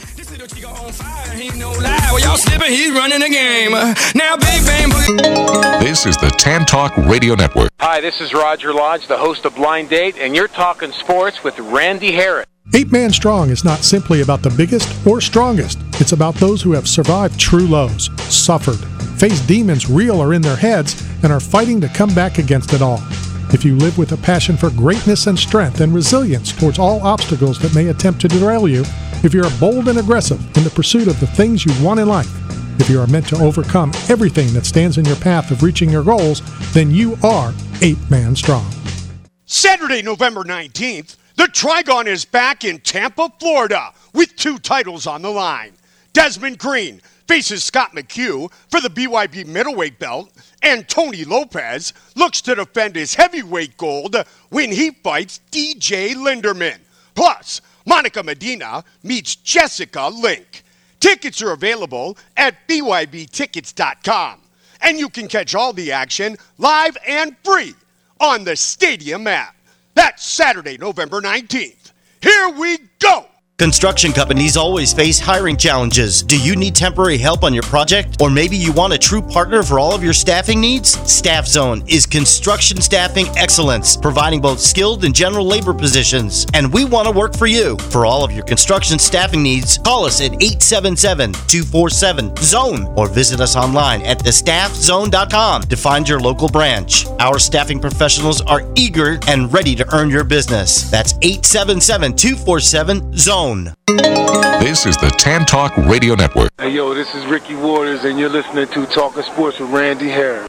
This is the Tan Talk Radio Network. Hi, this is Roger Lodge, the host of Blind Date, and you're talking sports with Randy Harris. 8 Man Strong is not simply about the biggest or strongest. It's about those who have survived true lows, suffered, faced demons real or in their heads, and are fighting to come back against it all. If you live with a passion for greatness and strength and resilience towards all obstacles that may attempt to derail you, if you are bold and aggressive in the pursuit of the things you want in life, if you are meant to overcome everything that stands in your path of reaching your goals, then you are 8 Man Strong. Saturday, November 19th, the Trigon is back in Tampa, Florida, with 2 titles on the line. Desmond Green faces Scott McHugh for the BYB middleweight belt, and Tony Lopez looks to defend his heavyweight gold when he fights DJ Linderman. Plus, Monica Medina meets Jessica Link. Tickets are available at BYBtickets.com, and you can catch all the action live and free on the Stadium app. That's Saturday, November 19th. Here we go! Construction companies always face hiring challenges. Do you need temporary help on your project? Or maybe you want a true partner for all of your staffing needs? Staff Zone is construction staffing excellence, providing both skilled and general labor positions. And we want to work for you. For all of your construction staffing needs, call us at 877-247-ZONE or visit us online at thestaffzone.com to find your local branch. Our staffing professionals are eager and ready to earn your business. That's 877-247-ZONE. This is the Tan Talk Radio Network. Hey, yo, this is Ricky Waters, and you're listening to Talking Sports with Randy Harris.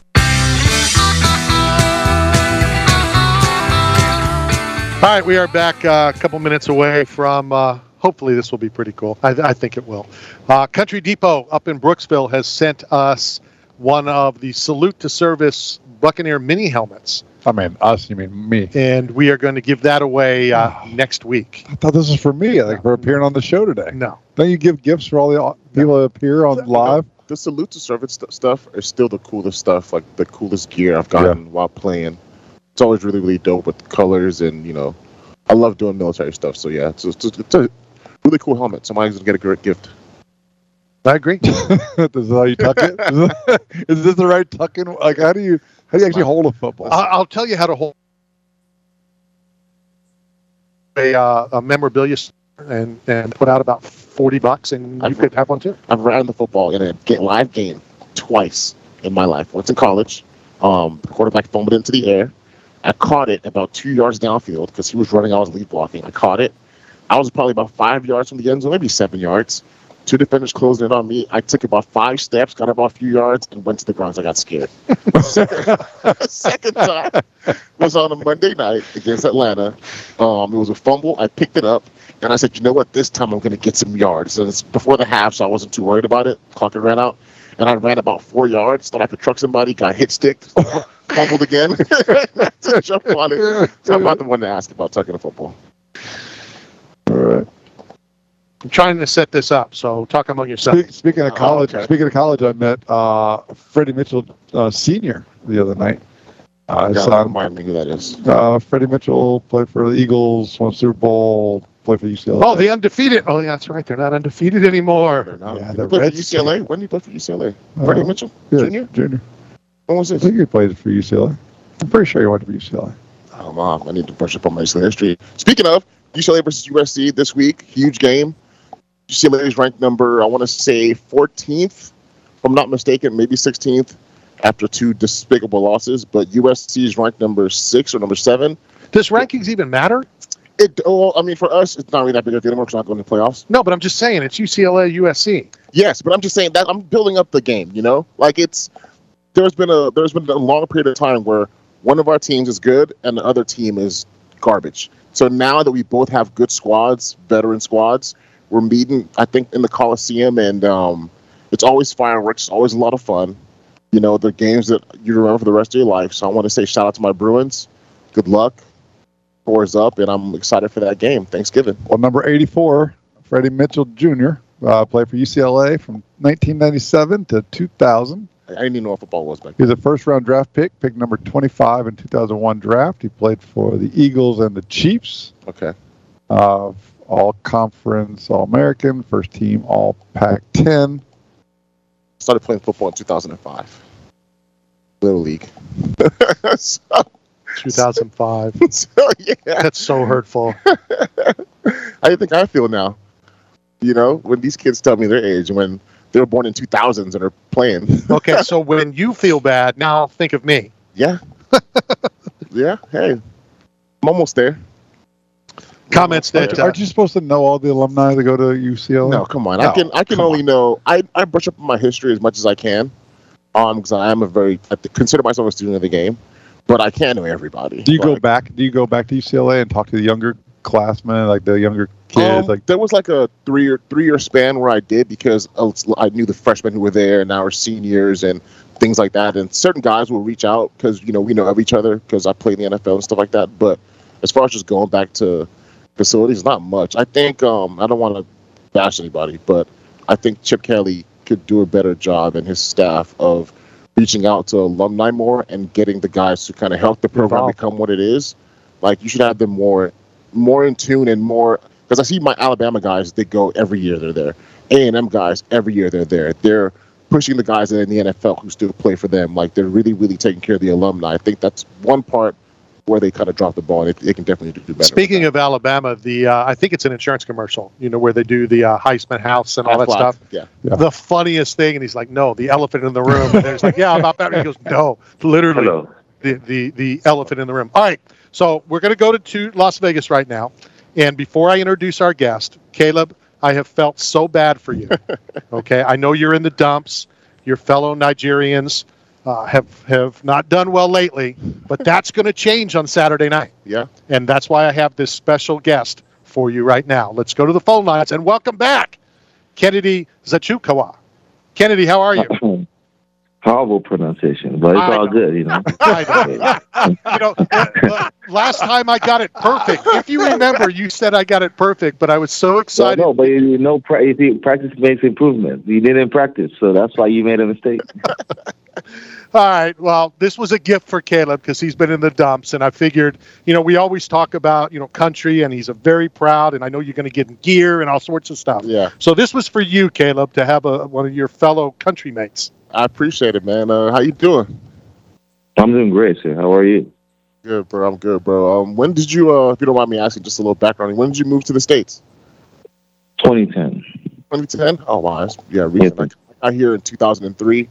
All right, we are back a couple minutes away from, hopefully this will be pretty cool. I think it will. Country Depot up in Brooksville has sent us one of the Salute to Service Buccaneer mini helmets. I mean, us, you mean me. And we are going to give that away next week. I thought this was for me, like for appearing on the show today. No. Don't you give gifts for all the people that appear on live? The Salute to Service stuff is still the coolest stuff, like the coolest gear I've gotten while playing. It's always really, really dope with the colors, and, you know, I love doing military stuff. So, yeah, it's a really cool helmet. Somebody's going to get a great gift. I agree. This is how you tuck it? Is this the right tucking? Like, how do you actually hold a football? I'll tell you how to hold a memorabilia and put out about $40, and you could have one too. I've ran the football in a live game twice in my life. Once in college, the quarterback fumbled into the air. I caught it about 2 yards downfield because he was running. I was lead blocking. I caught it. I was probably about 5 yards from the end zone, maybe 7 yards. 2 defenders closed in on me. I took about 5 steps, got about a few yards, and went to the ground. I got scared. Second time was on a Monday night against Atlanta. It was a fumble. I picked it up, and I said, you know what? This time I'm going to get some yards. And it's before the half, so I wasn't too worried about it. Clock ran out, and I ran about 4 yards. Thought I could truck somebody. Got hit sticked. Fumbled again. Jump on it. So I'm not the one to ask about tucking a football. All right. I'm trying to set this up, so talk among yourselves. Speaking of college, I met Freddie Mitchell Sr. the other night. Remind me who that is. Freddie Mitchell played for the Eagles, won Super Bowl, played for UCLA. Oh, the undefeated. Oh, yeah, that's right. They're not undefeated anymore. They're not. Yeah, they played for UCLA. When did he play for UCLA? Freddie Mitchell? Junior. When was this? I think he played for UCLA. I'm pretty sure he went to UCLA. Oh, Mom, I need to brush up on my UCLA history. Speaking of UCLA versus USC this week, huge game. UCLA is ranked number, I want to say 14th, if I'm not mistaken, maybe 16th, after 2 despicable losses. But USC is ranked number 6 or number 7. Does rankings even matter? I mean, for us, it's not really that big of a deal anymore because we're not going to the playoffs. No, but I'm just saying it's UCLA, USC. Yes, but I'm just saying that I'm building up the game. Like there's been a long period of time where one of our teams is good and the other team is garbage. So now that we both have good squads, veteran squads, we're meeting, I think, in the Coliseum, and it's always fireworks, always a lot of fun. The games that you remember for the rest of your life. So I want to say shout out to my Bruins. Good luck. 4's up, and I'm excited for that game. Thanksgiving. Well, number 84, Freddie Mitchell Jr., played for UCLA from 1997 to 2000. I didn't even know what football was back then. He was a first-round draft pick number 25 in 2001 draft. He played for the Eagles and the Chiefs. Okay. All-conference, All-American, first-team All-Pac-10. Started playing football in 2005. Little League. 2005. So, yeah. That's so hurtful. How do you think I feel now? When these kids tell me their age, when they were born in 2000s and are playing. Okay, so when you feel bad, now think of me. Yeah. Yeah, hey. I'm almost there. Comments that... Aren't you supposed to know all the alumni that go to UCLA? No, come on. No, I can only know... I brush up on my history as much as I can. Because I consider myself a student of the game. But I can't know everybody. Do you go back to UCLA and talk to the younger classmen, like the younger kids? There was like a three-year span where I did, because I knew the freshmen who were there and now are seniors and things like that. And certain guys will reach out because we know of each other because I played in the NFL and stuff like that. But as far as just going back to facilities, not much. I think I don't want to bash anybody, but I think Chip Kelly could do a better job and his staff of reaching out to alumni more and getting the guys to kind of help the program become what it is. Like, you should have them more in tune and more, because I see my Alabama guys, they go every year they're there. A&M guys, every year they're there. They're pushing the guys in the NFL who still play for them. Like, they're really, really taking care of the alumni. I think that's one part where they kind of drop the ball, and they can definitely do better. Speaking of Alabama, I think it's an insurance commercial, where they do the Heisman House and all that stuff. Yeah. The funniest thing, and he's like, no, the elephant in the room. And there's like, yeah, about that. He goes, no, literally the elephant in the room. All right, so we're going to go to Las Vegas right now. And before I introduce our guest, Caleb, I have felt so bad for you. Okay, I know you're in the dumps. Your fellow Nigerians have not done well lately, but that's going to change on Saturday night. Yeah. And that's why I have this special guest for you right now. Let's go to the phone lines and welcome back Kennedy Zachukawa. Kennedy, how are you? Horrible pronunciation, but it's all good, Last time I got it perfect. If you remember, you said I got it perfect, but I was so excited. No, but practice makes improvement. You didn't practice, so that's why you made a mistake. All right. Well, this was a gift for Caleb because he's been in the dumps, and I figured, we always talk about, country, and he's a very proud, and I know you're going to get in gear and all sorts of stuff. Yeah. So this was for you, Caleb, to have one of your fellow country mates. I appreciate it, man. How you doing? I'm doing great, sir. How are you? Good, bro. I'm good, bro. When did you, if you don't mind me asking, just a little background, when did you move to the States? 2010. 2010? Oh, wow. Recent. I got here in 2003.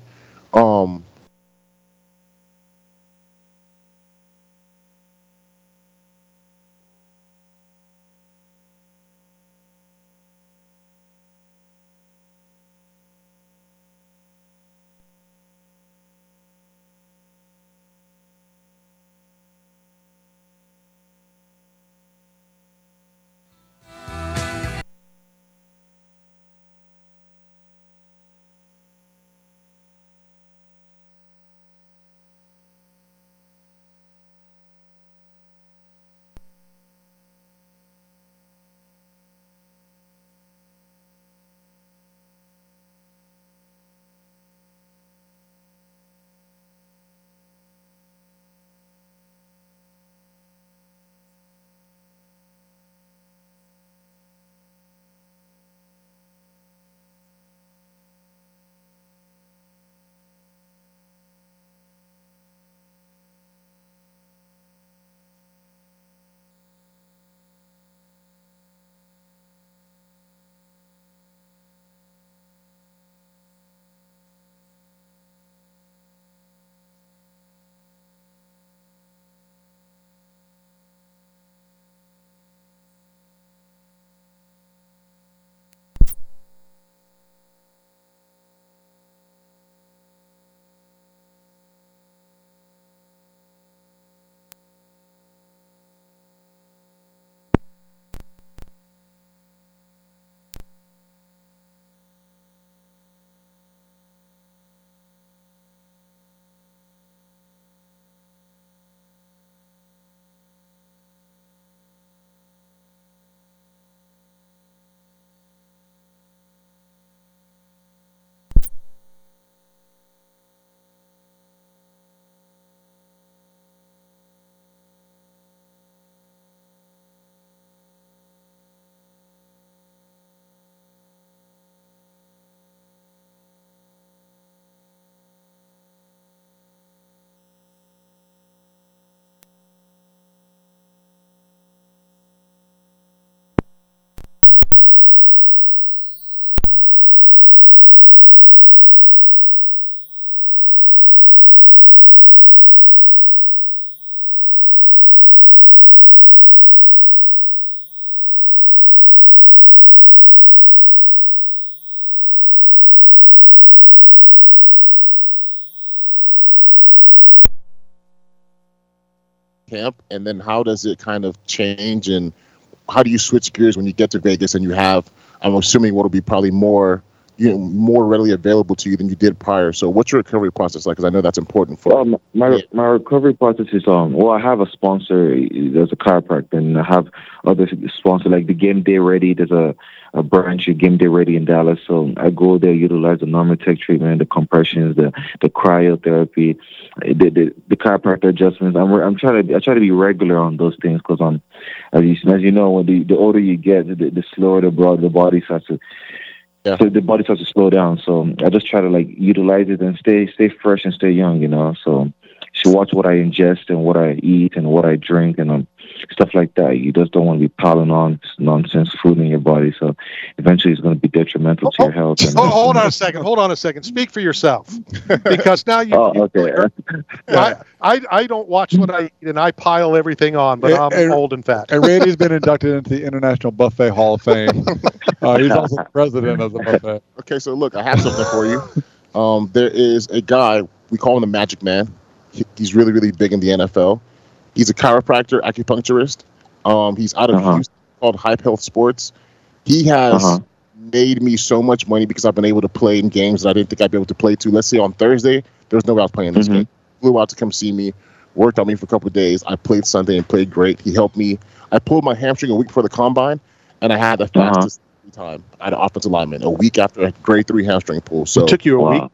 camp, and then how does it kind of change, and how do you switch gears when you get to Vegas and you have, I'm assuming, what will be probably more readily available to you than you did prior. So what's your recovery process like? Because I know that's important for my recovery process is I have a sponsor. There's a chiropractor, and I have other sponsors like the Game Day Ready. There's a branch of Game Day Ready in Dallas. So I go there, utilize the Normatec treatment, the compressions, the cryotherapy, the chiropractor adjustments. I try to be regular on those things because as you know, when the older you get, the slower the body starts to. Yeah. So the body starts to slow down. So I just try to utilize it and stay fresh and stay young, So watch what I ingest and what I eat and what I drink and stuff like that. You just don't want to be piling on nonsense food in your body. So eventually it's going to be detrimental to your health. Hold on a second. Speak for yourself, because now you. Okay. I don't watch what I eat and I pile everything on, but I'm old and fat. And Randy's been inducted into the International Buffet Hall of Fame. He's also the president of the buffet. Okay, so look, I have something for you. There is a guy, we call him the Magic Man. He's really, really big in the NFL. He's a chiropractor, acupuncturist. He's out of Houston, called Hype Health Sports. He has made me so much money because I've been able to play in games that I didn't think I'd be able to play to. Let's say on Thursday, there was no way I was playing this game. He flew out to come see me, worked on me for a couple of days. I played Sunday and played great. He helped me. I pulled my hamstring a week before the combine, and I had the fastest time. I had an offensive lineman a week after a grade 3 hamstring pull. So it took you a week?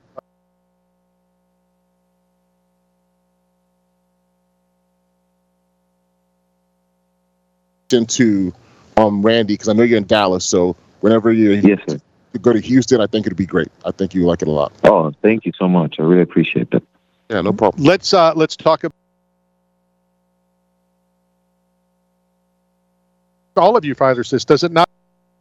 Into Randy, because I know you're in Dallas, so whenever you go to Houston, I think it'd be great. I think you like it a lot. Oh, thank you so much. I really appreciate that. Yeah, no problem. Let's talk about all of you fighters. This does it not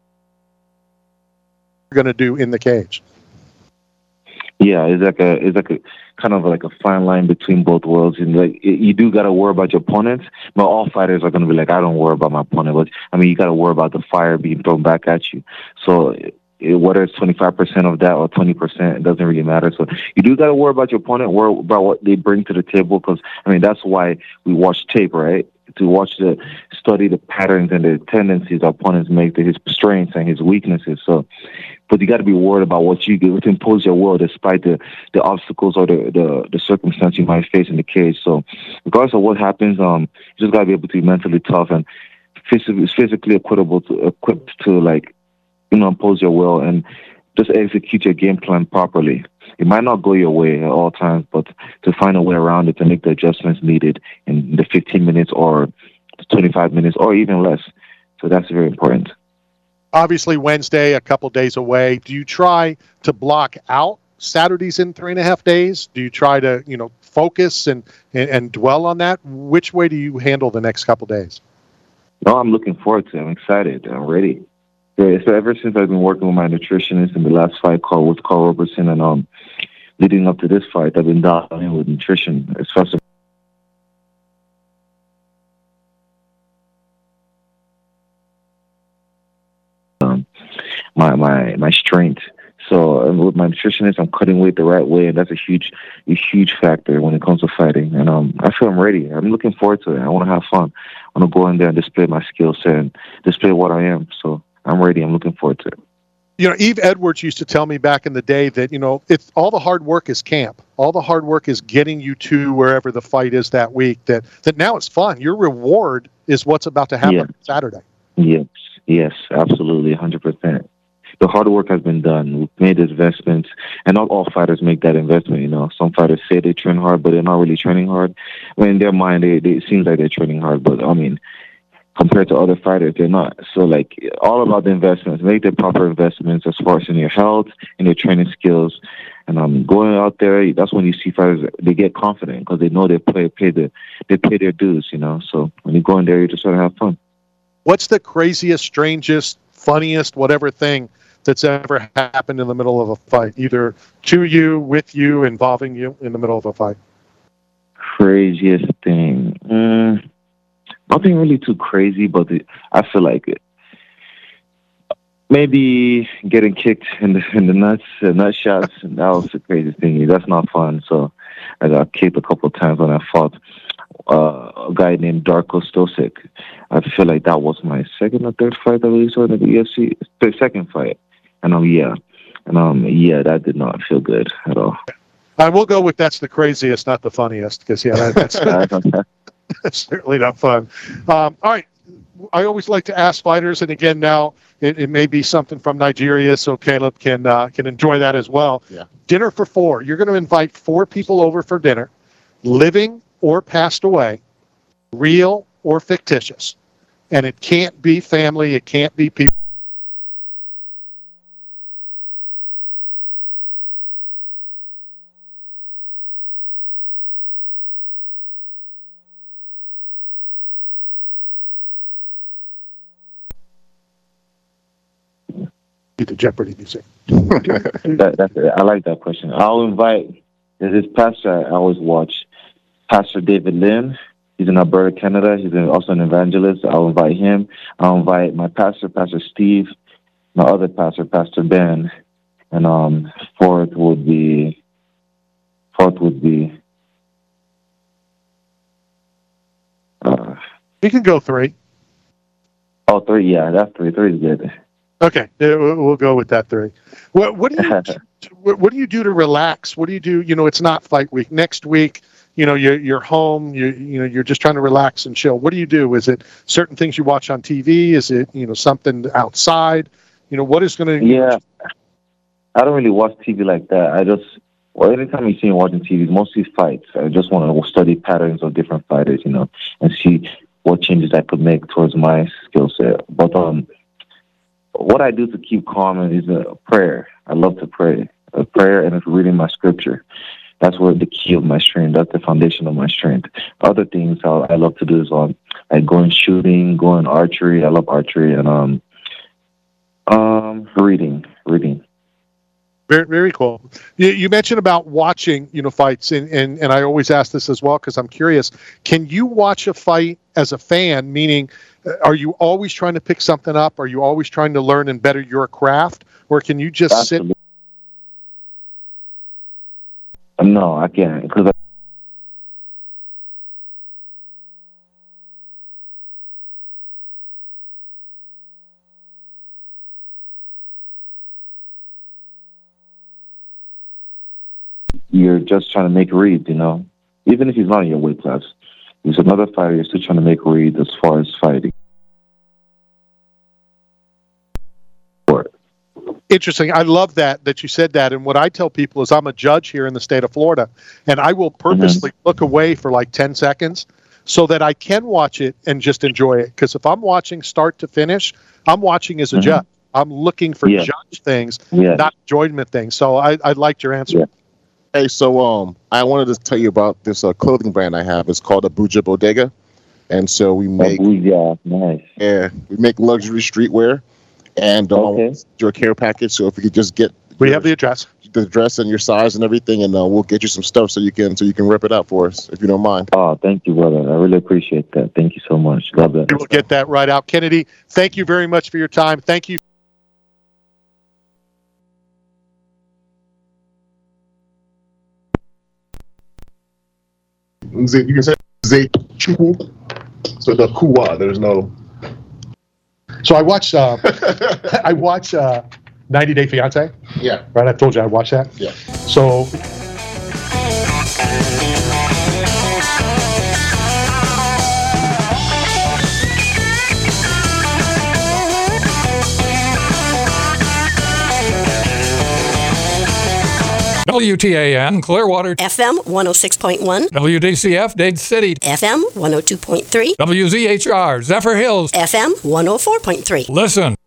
going to do in the cage? Yeah, it's like a kind of like a fine line between both worlds, and you do got to worry about your opponents. But all fighters are going to be like, I don't worry about my opponent, but you got to worry about the fire being thrown back at you. So whether it's 25% of that or 20%, it doesn't really matter. So you do got to worry about your opponent, worry about what they bring to the table, because that's why we watch tape, right? To study the patterns and the tendencies our opponents make, his strengths and his weaknesses. So, but you got to be worried about what you do to impose your will, despite the obstacles or the circumstance you might face in the cage. So, regardless of what happens, you just got to be able to be mentally tough and physically equipped to impose your will and just execute your game plan properly. It might not go your way at all times, but to find a way around it, to make the adjustments needed in the 15 minutes or 25 minutes or even less. So that's very important. Obviously, Wednesday, a couple days away. Do you try to block out Saturdays in 3.5 days? Do you try to, focus and dwell on that? Which way do you handle the next couple days? No, I'm looking forward to it. I'm excited. I'm ready. Yeah, so ever since I've been working with my nutritionist in the last fight with Carl Robertson, and leading up to this fight, I've been diving with nutrition, especially my strength. So with my nutritionist, I'm cutting weight the right way, and that's a huge factor when it comes to fighting. And I feel I'm ready. I'm looking forward to it. I want to have fun. I want to go in there and display my skill set and display what I am. So I'm ready. I'm looking forward to it. Eve Edwards used to tell me back in the day that, it's all the hard work is camp. All the hard work is getting you to wherever the fight is that week, that now it's fun. Your reward is what's about to happen Saturday. Yes, absolutely, 100%. The hard work has been done. We've made investments, and not all fighters make that investment. Some fighters say they train hard, but they're not really training hard. In their mind, it seems like they're training hard, but compared to other fighters, they're not. So, all about the investments. Make the proper investments as far as in your health, in your training skills. And going out there, that's when you see fighters, they get confident because they know they pay their dues, So when you go in there, you just want to have fun. What's the craziest, strangest, funniest, whatever thing that's ever happened in the middle of a fight, either to you, with you, involving you in the middle of a fight? Craziest thing. Nothing really too crazy, but I feel like it. Maybe getting kicked in the nuts, nut shots. That was the craziest thing. That's not fun. So I got kicked a couple of times when I fought. a guy named Darko Stosic. I feel like that was my second or third fight that we saw in the UFC. The second fight. And that did not feel good at all. I will go with that's the craziest, not the funniest, because that's certainly not fun. All right. I always like to ask fighters, and again, now it may be something from Nigeria, so Caleb can enjoy that as well. Yeah. Dinner for 4. You're going to invite 4 people over for dinner, living or passed away, real or fictitious. And it can't be family. It can't be people. The Jeopardy music. I like that question. I'll invite, there's this pastor I always watch, Pastor David Lynn. He's in Alberta, Canada. He's also an evangelist. I'll invite him. I'll invite my pastor, Pastor Steve, my other pastor, Pastor Ben, and fourth would be. You can go 3. Oh, 3. Yeah, that's 3. 3 is good. Okay, we'll go with that 3. What do you do to relax? What do you do? It's not fight week. Next week, you're home. You're just trying to relax and chill. What do you do? Is it certain things you watch on TV? Is it something outside? What is going to? Yeah, I don't really watch TV like that. Anytime you see me watching TV, it's mostly fights. I just want to study patterns of different fighters, and see what changes I could make towards my skill set. But what I do to keep calm is a prayer. I love to pray. A prayer and reading my scripture. That's where the key of my strength. That's the foundation of my strength. Other things I love to do is like going shooting, going archery. I love archery and reading. Very, very cool. You mentioned about watching, fights, and I always ask this as well because I'm curious. Can you watch a fight as a fan? Meaning, are you always trying to pick something up? Are you always trying to learn and better your craft, or can you just sit? No, I can't because. You're just trying to make reads, even if he's not in your weight class. He's another fighter, you're still trying to make reads as far as fighting. Interesting. I love that you said that. And what I tell people is I'm a judge here in the state of Florida, and I will purposely look away for like 10 seconds so that I can watch it and just enjoy it. Because if I'm watching start to finish, I'm watching as a judge. I'm looking for judge things, not enjoyment things. So I liked your answer. Yeah. Hey, so I wanted to tell you about this clothing brand I have. It's called Abuja Bodega, and so we make nice. Yeah, we make luxury streetwear, and your care package. So if you could just get have the address and your size and everything, and we'll get you some stuff so you can rip it out for us if you don't mind. Oh, thank you, brother. I really appreciate that. Thank you so much. God bless. We'll get that right out, Kennedy. Thank you very much for your time. Thank you. You can say Zechukwu. So the Kuwa, there's no. So I watched 90 Day Fiance. Yeah. Right, I told you I watched that. Yeah. So WTAN Clearwater FM 106.1 WDCF Dade City FM 102.3 WZHR Zephyr Hills FM 104.3 Listen